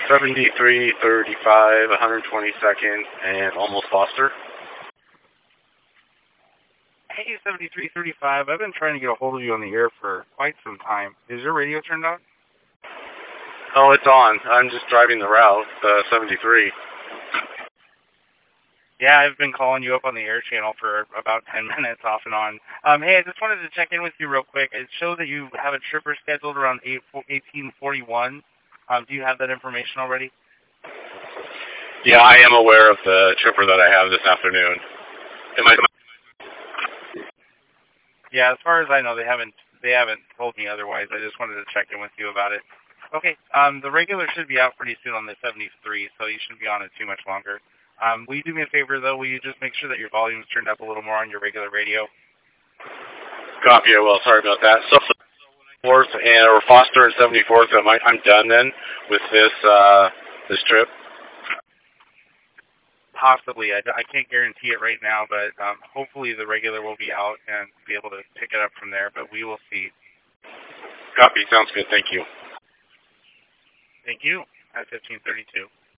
7335, 122nd, and almost Foster. Hey, 7335, I've been trying to get a hold of you on the air for quite some time. Is your radio turned on? Oh, it's on. I'm just driving the route, 73. Yeah, I've been calling you up on the air channel for about 10 minutes off and on. Hey, I just wanted to check in with you real quick. It shows that you have a tripper scheduled around 1841. Do you have that information already? Yeah, I am aware of the tripper that I have this afternoon. Yeah, as far as I know, they haven't told me otherwise. I just wanted to check in with you about it. Okay, the regular should be out pretty soon on the 73, so you shouldn't be on it too much longer. Will you do me a favor, though? Will you just make sure that your volume's turned up a little more on your regular radio? Copy. Well, sorry about that. So, 4th or Foster and 74th, I'm done then with this trip? Possibly. I can't guarantee it right now, but hopefully the regular will be out and be able to pick it up from there, but we will see. Copy. Sounds good. Thank you. Thank you. At 1532.